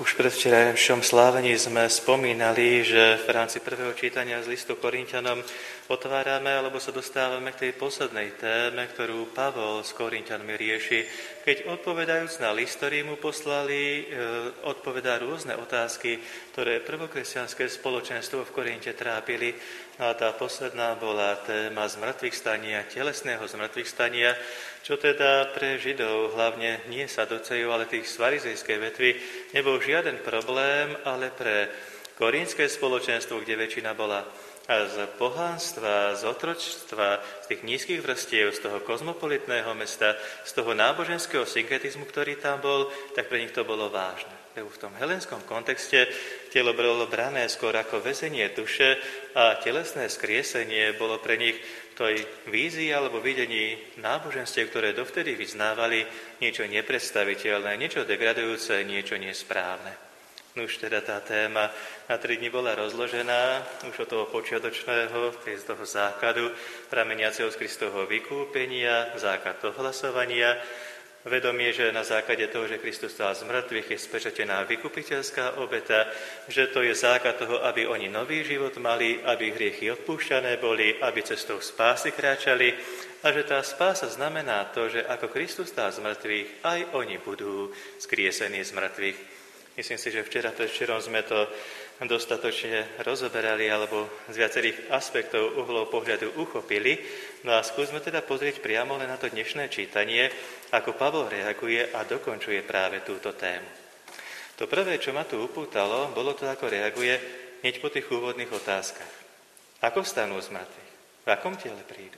Už pred včerajšom slávení sme spomínali, že v rámci prvého čítania z listu Korinťanom otvárame, alebo sa dostávame k tej poslednej téme, ktorú Pavol s Korinťanmi rieši, keď odpovedajúc na list, ktorý mu poslali, odpovedá rôzne otázky, ktoré prvokresťanské spoločenstvo v Korinte trápili. A tá posledná bola téma zmrtvých stania, telesného zmrtvých stania, čo teda pre Židov, hlavne nie saducejú, ale tých z farizejskej vetvy, nebol žiaden problém, ale pre korínske spoločenstvo, kde väčšina bola z pohanstva, z otročstva, z tých nízkych vrstiev, z toho kozmopolitného mesta, z toho náboženského synkretizmu, ktorý tam bol, tak pre nich to bolo vážne. V tom helenskom kontexte telo bolo brané skôr ako väzenie duše a telesné skriesenie bolo pre nich v tej vízii alebo videní náboženstiev, ktoré dovtedy vyznávali, niečo nepredstaviteľné, niečo degradujúce, niečo nesprávne. No už teda tá téma na 3 dni bola rozložená, už od toho počiatočného, z toho základu, prameniaceho z Kristovho vykúpenia, základ ohlasovania, vedomie, že na základe toho, že Kristus stál z mŕtvych, je spečatená vykupiteľská obeta, že to je základ toho, aby oni nový život mali, aby hriechy odpúšťané boli, aby cestou spásy kráčali a že tá spása znamená to, že ako Kristus stál z mŕtvych, aj oni budú skriesení z mŕtvych. Myslím si, že predvčerom sme to dostatočne rozoberali alebo z viacerých aspektov uhlov pohľadu uchopili. No a skúsme teda pozrieť priamo len na to dnešné čítanie, ako Pavol reaguje a dokončuje práve túto tému. To prvé, čo ma tu upútalo, bolo to, ako reaguje hneď po tých úvodných otázkach. Ako stanú z mŕtvych? V akom tele prídu?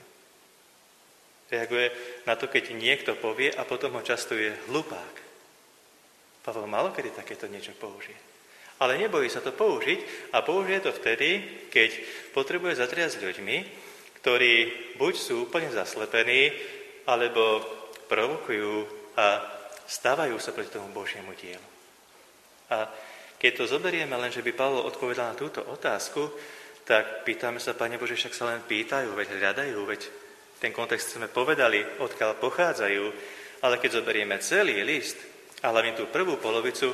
Reaguje na to, keď niekto povie a potom ho častuje hlupák. Pavol malokedy takéto niečo použije. Ale nebojí sa to použiť a použije to vtedy, keď potrebuje zatriasť ľuďmi, ktorí buď sú úplne zaslepení, alebo provokujú a stávajú sa proti tomu Božiemu dielu. A keď to zoberieme len, že by Pavol odpovedal na túto otázku, tak pýtame sa, Pane Bože, však sa len pýtajú, veď hľadajú, veď ten kontext sme povedali, odkiaľ pochádzajú, ale keď zoberieme celý list, a hlavne tú prvú polovicu,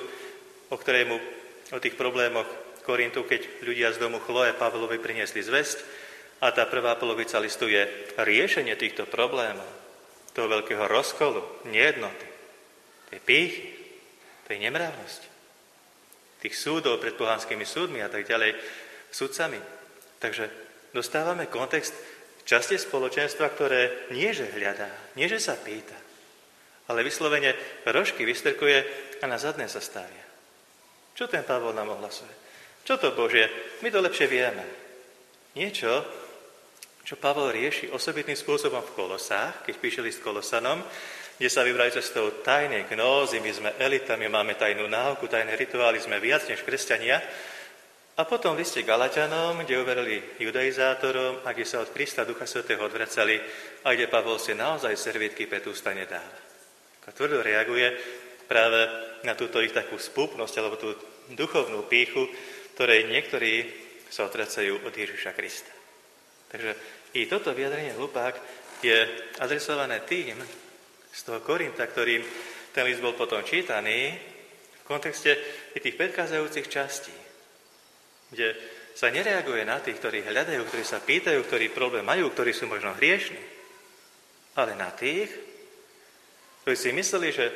o tých problémoch Korintu, keď ľudia z domu Chloe Pavlovi priniesli zvesť, a tá prvá polovica listu je riešenie týchto problémov, toho veľkého rozkolu, nejednoty, tej pýchy, tej nemravnosti, tých súdov pred pohanskými súdmi a tak ďalej, sudcami. Takže dostávame kontext časti spoločenstva, ktoré nie že hľadá, nie že sa pýta, ale vyslovene rožky vystrkuje a na zadné sa stavia. Čo ten Pavol nám ohlasuje? Čo to Božie? My to lepšie vieme. Niečo, čo Pavol rieši osobitným spôsobom v Kolosách, keď píše list Kolosanom, kde sa vybrali cestou tajnej gnózy, my sme elita, my máme tajnú náuku, tajné rituály, sme viac než kresťania. A potom v liste Galatianom, kde uverili judaizátorom a kde sa od Krista Ducha Svätého odvracali a kde Pavol si naozaj servítky pred ústa nedáva. Tvrdo reaguje práve na túto ich takú spúpnosť alebo tú duchovnú pýchu, ktorej niektorí sa odvracajú od Ježiša Krista. Takže i toto vyjadrenie hlupák je adresované tým z toho Korinta, ktorým ten list bol potom čítaný v kontexte tých predchádzajúcich častí, kde sa nereaguje na tých, ktorí hľadajú, ktorí sa pýtajú, ktorí problém majú, ktorí sú možno hriešni, ale na tých, ktorí si mysleli, že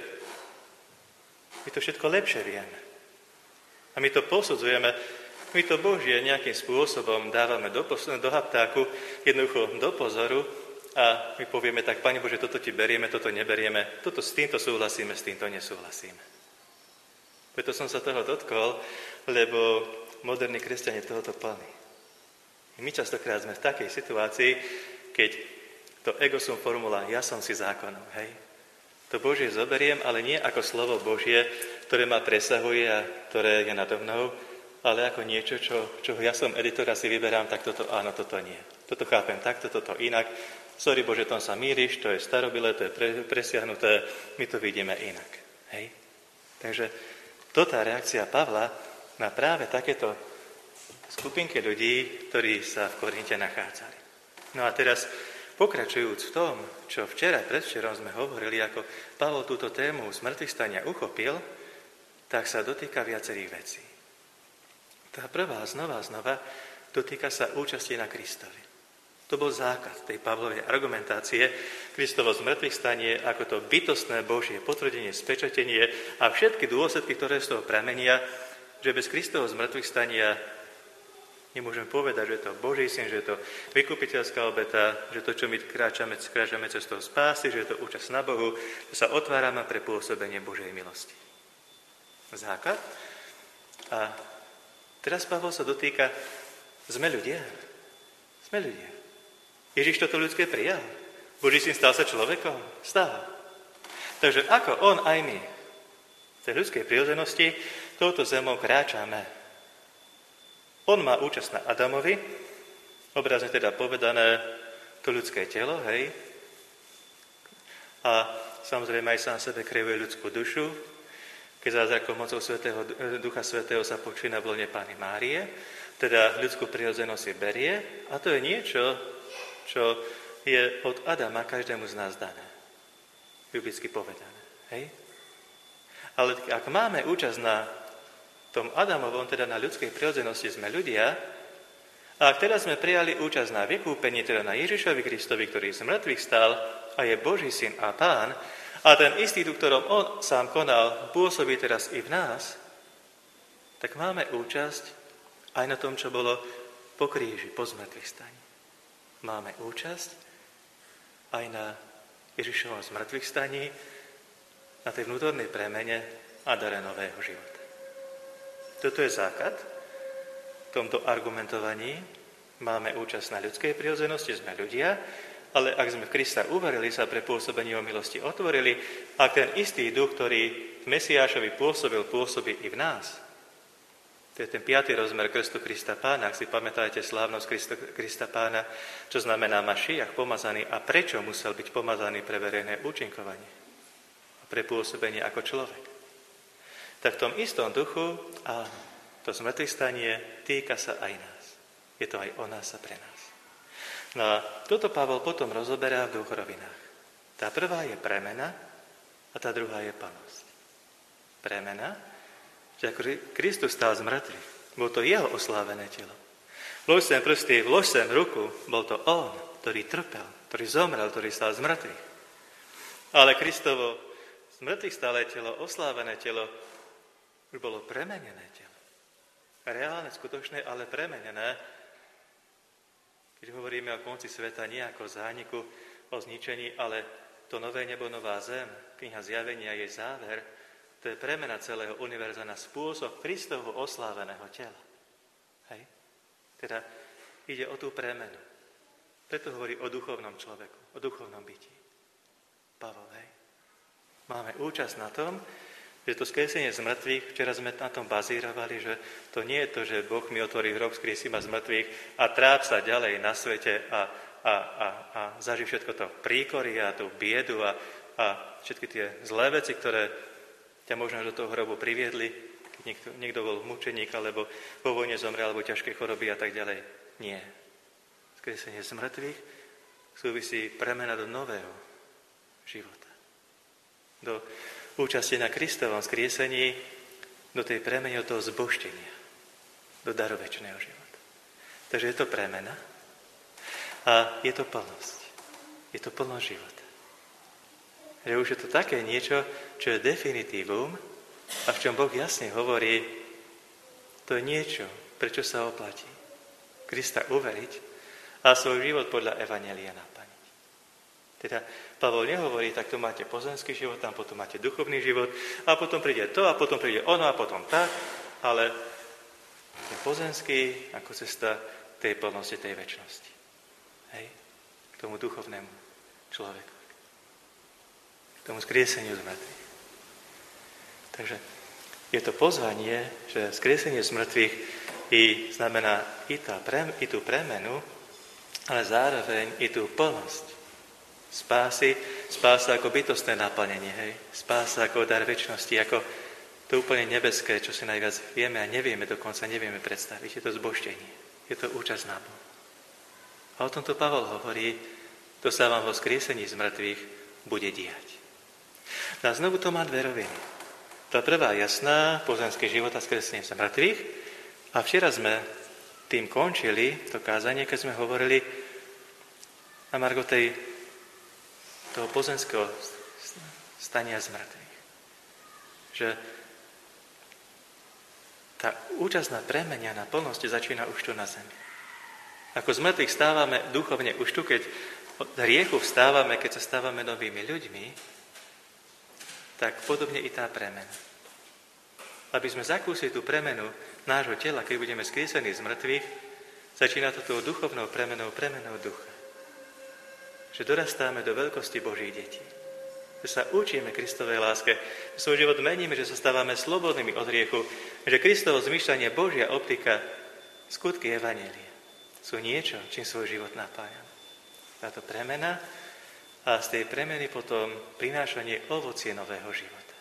my to všetko lepšie vieme. A my to posudzujeme, my to Božie nejakým spôsobom dávame do haptáku, jednoducho do pozoru a my povieme tak, Pane Bože, toto ti berieme, toto neberieme, toto s týmto súhlasíme, s týmto nesúhlasíme. Preto som sa toho dotkol, lebo moderní kresťania tohoto plní. My častokrát sme v takej situácii, keď to ego sum formula, ja som si zákonom, hej? To Božie zoberiem, ale nie ako slovo Božie, ktoré ma presahuje a ktoré je nado mnou, ale ako niečo, čo ja som editor a si vyberám, tak toto áno, toto nie. Toto chápem takto, toto inak. Sorry Bože, tom sa mýriš, to je starobilé, to je presiahnuté, my to vidíme inak. Hej? Takže toto je reakcia Pavla na práve takéto skupinky ľudí, ktorí sa v Korinte nachádzali. No a teraz pokračujúc v tom, čo včera, predvčerom sme hovorili, ako Pavol túto tému zmŕtvychvstania uchopil, tak sa dotýka viacerých vecí. Tá prvá znova dotýka sa účasti na Kristovi. To bol základ tej Pavlovej argumentácie. Kristovo zmŕtvychvstanie ako to bytostné Božie potvrdenie, spečatenie a všetky dôsledky, ktoré z toho pramenia, že bez Kristovho zmŕtvychvstania nemôžem povedať, že je to Boží syn, že je to vykupiteľská obeta, že to, čo my kráčame cestou spásy, že je to účasť na Bohu, že sa otvárame pre pôsobenie Božej milosti. Základ. A teraz Pavol sa dotýka, sme ľudia. Ježiš toto ľudské prijal. Boží syn stal sa človekom. Stal. Takže ako on aj my v tej ľudskej prirodzenosti touto zemou kráčame. On má účasť na Adamovi, obrazne teda povedané to ľudské telo, hej. A samozrejme aj sám sebe kreuje ľudskú dušu, keď zázrakom mocou Ducha Svätého sa počína v lone Panny Márie, teda ľudskú prirodzenosť si berie a to je niečo, čo je od Adama každému z nás dané. Biblicky povedané. Hej? Ale ak máme účasť na tom Adamovom, teda na ľudskej prirodzenosti, sme ľudia, a ak teda sme prijali účasť na vykúpení, teda na Ježišovi Kristovi, ktorý z mŕtvych stal a je Boží syn a Pán, a ten istý, v ktorom on sám konal, pôsobí teraz i v nás, tak máme účasť aj na tom, čo bolo po kríži, po zmŕtvychvstaní. Máme účasť aj na Ježišovom zmŕtvychvstaní, na tej vnútornej premene a dare nového života. Toto je základ. V tomto argumentovaní máme účasť na ľudskej prirodzenosti, sme ľudia, ale ak sme v Krista uverili, sa pre pôsobenie o milosti otvorili, a ten istý duch, ktorý v Mesiášovi pôsobí i v nás. To je ten 5. rozmer krstu Krista Pána. Ak si pamätáte slávnosť Krista Pána, čo znamená Mašiach, pomazaný, a prečo musel byť pomazaný pre verejné účinkovanie a pre pôsobenie ako človek. Tak v tom istom duchu a to zmŕtvychvstanie týka sa aj nás. Je to aj o nás a pre nás. No a toto Pavol potom rozoberá v 2 rovinách. Tá prvá je premena a tá druhá je plnosť. Premena, že ako Kristus stál z mŕtvych, bol to jeho oslávené telo. Vlož sem prsty, vlož sem ruku, bol to on, ktorý trpel, ktorý zomrel, ktorý stál z mŕtvych. Ale Kristovo z mŕtvych stále telo, oslávené telo, už bolo premenené telo. Reálne, skutočné, ale premenené. Keď hovoríme o konci sveta, nie ako o zániku, o zničení, ale to nové nebo, nová zem, kniha Zjavenia, jej záver, to je premena celého univerza na spôsob Kristovho osláveného tela. Hej? Teda ide o tú premenu. Preto hovorí o duchovnom človeku, o duchovnom bytí. Pavol, hej? Máme účasť na tom, že to skresenie z mŕtvych, včera sme na tom bazírovali, že to nie je to, že Boh mi otvorí hrob, skriesí ma z mŕtvych a tráp sa ďalej na svete a zaží všetko to príkory a tú biedu a všetky tie zlé veci, ktoré ťa možno do toho hrobu priviedli, keď niekto bol mučeník, alebo vo vojne zomrel, alebo ťažké choroby a tak ďalej. Nie. Skresenie z mŕtvych súvisí premena do nového života. Do účasti na Kristovom skriesení, do tej premene, do toho zbožtenia, do daru večného života. Takže je to premena a je to plnosť. Je to plnosť života. Že už je to také niečo, čo je definitívum a v čom Boh jasne hovorí, to je niečo, prečo sa oplatí Krista uveriť a svoj život podľa Evanjelia naplniť. Teda Pavol nehovorí, tak tu máte pozemský život, tam potom máte duchovný život a potom príde to a potom príde ono a potom tak, ale ten pozemský ako cesta tej plnosti, tej večnosti. Hej? K tomu duchovnému človeku. Tomu skrieseniu z mŕtvych. Takže je to pozvanie, že skriesenie z mŕtvych znamená i tú premenu, ale zároveň i tú plnosť. Spása ako bytostné naplnenie, hej? Spása ako dar večnosti, ako to úplne nebeské, čo si najviac vieme a nevieme, dokonca nevieme predstaviť. Je to zbožtenie, je to účasť na Bohu. A o tomto Pavol hovorí, to sa vám vo skriesení z mŕtvych bude diať. No a znovu to má 2 roviny. tá prvá jasná, pozemský život a skresenie z mŕtvych. A včera sme tým končili to kázanie, keď sme hovorili na margo toho pozemského stania z mŕtvych. Že tá účasť na premene, na plnosti začína už tu na zemi. Ako z mŕtvych stávame duchovne už tu, keď od hriechu vstávame, keď sa stávame novými ľuďmi, tak podobne i tá premena. Aby sme zakúsili tú premenu nášho tela, keď budeme skriesení z mŕtvych, začína to tou duchovnou premenou ducha. Že dorastáme do veľkosti Božích detí. Že sa učíme Kristovej láske, že svoj život meníme, že sa stávame slobodnými od hriechu, že Kristovo zmýšľanie, Božia optika, skutky evanjelia sú niečo, čím svoj život napájame. Táto premena a z tej premeny potom prinášanie ovocie nového života.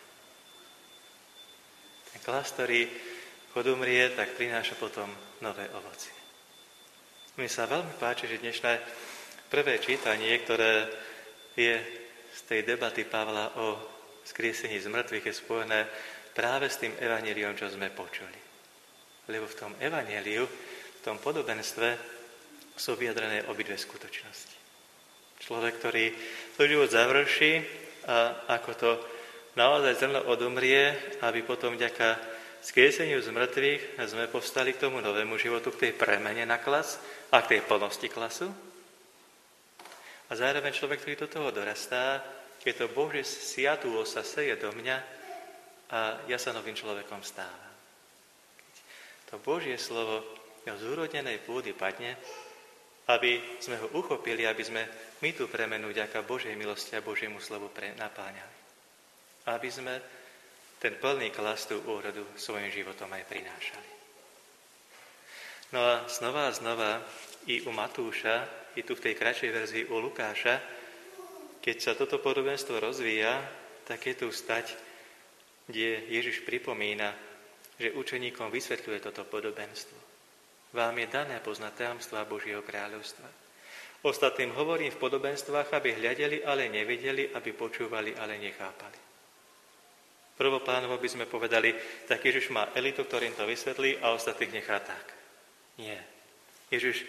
Ten klas, ktorý odumrie, tak prináša potom nové ovocie. Mne sa veľmi páči, že dnešné prvé čítanie, ktoré je z tej debaty Pavla o skriesení z mŕtvych, je spojené práve s tým evanjeliom, čo sme počuli. Lebo v tom evanjeliu, v tom podobenstve sú vyjadrené obidve skutočnosti. Človek, ktorý svoj život završí a ako to naozaj zrno odumrie, aby potom vďaka skrieseniu z mŕtvych sme povstali k tomu novému životu, k tej premene na klas a k tej plnosti klasu. A zároveň človek, ktorý do toho dorastá, keď to Božie siatúlo sa seje do mňa a ja sa novým človekom stávam. Keď to Božie slovo z urodnenej pôdy padne, aby sme ho uchopili, aby sme my tú premenu vďaka Božej milosti a Božiemu slovu napáňali. Aby sme ten plný klas, tú úrodu svojim životom aj prinášali. No a znova i u Matúša, i tu v tej kratšej verzii u Lukáša, keď sa toto podobenstvo rozvíja, tak je tu stať, kde Ježiš pripomína, že učeníkom vysvetľuje toto podobenstvo. Vám je dané poznať tajomstvá Božieho kráľovstva. Ostatným hovorím v podobenstvách, aby hľadeli, ale nevideli, aby počúvali, ale nechápali. Prvoplánovo by sme povedali, tak Ježiš má elitu, ktorým to vysvetlí a ostatných nechá tak. Nie. Ježiš,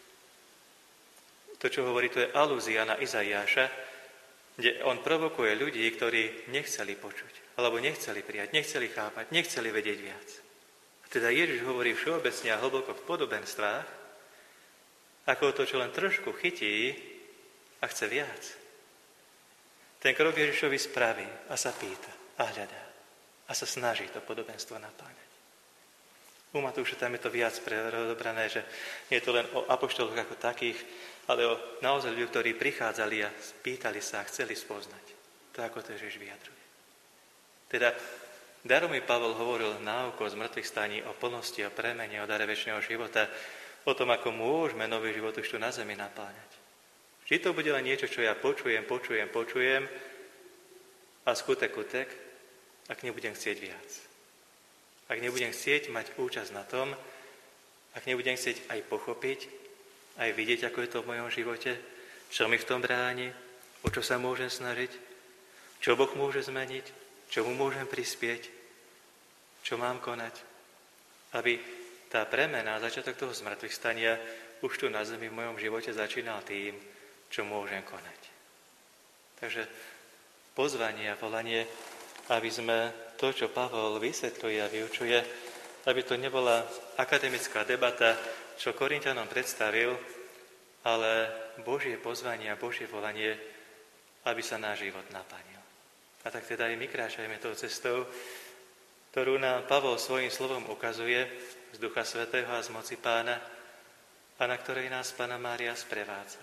to, čo hovorí, to je alúzia na Izaiáša, kde on provokuje ľudí, ktorí nechceli počuť, alebo nechceli prijať, nechceli chápať, nechceli vedieť viac. A teda Ježiš hovorí všeobecne a hlboko v podobenstvách, ako to, čo len trošku chytí a chce viac. Ten krok Ježišovi spraví a sa pýta a hľadá a sa snaží to podobenstvo napáňať. U Matúša tam je to viac prerozobrané, že nie je to len o apoštoloch ako takých, ale o naozaj ľudí, ktorí prichádzali a pýtali sa a chceli spoznať. To, ako to Ježiš vyjadruje. Teda Daromý Pavol hovoril náuko z mŕtvych staní o plnosti, o premene, o dare večného života, o tom, ako môžeme nový život už tu na zemi napáňať. Vždy to bude len niečo, čo ja počujem a skutek, ak nebudem chcieť viac. Ak nebudem chcieť mať účasť na tom, ak nebudem chcieť aj pochopiť, aj vidieť, ako je to v mojom živote, čo mi v tom bráni, o čo sa môžem snažiť, čo Boh môže zmeniť, čomu môžem prispieť, čo mám konať, aby tá premena, začiatok toho zmrtvých stania už tu na zemi v mojom živote začínal tým, čo môžem konať. Takže pozvanie a volanie, aby sme to, čo Pavol vysvetľuje a vyučuje, aby to nebola akademická debata, čo Korinťanom predstavil, ale Božie pozvanie a Božie volanie, aby sa náš život naplnil. A tak teda aj my kráčajme tou cestou, ktorú nám Pavol svojím slovom ukazuje z Ducha Svätého a z moci Pána a na ktorej nás Panna Mária sprevádza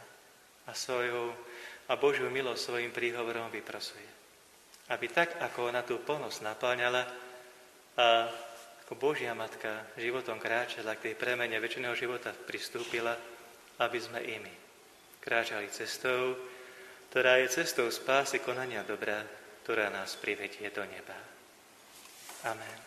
a Božiu milosť svojim príhovorom vyprosuje. Aby tak, ako ona tú plnosť napáňala a ako Božia Matka životom kráčala k tej premene večného života pristúpila, aby sme i my kráčali cestou, ktorá je cestou spásy konania dobra, ktorá nás privedie do neba. Amen.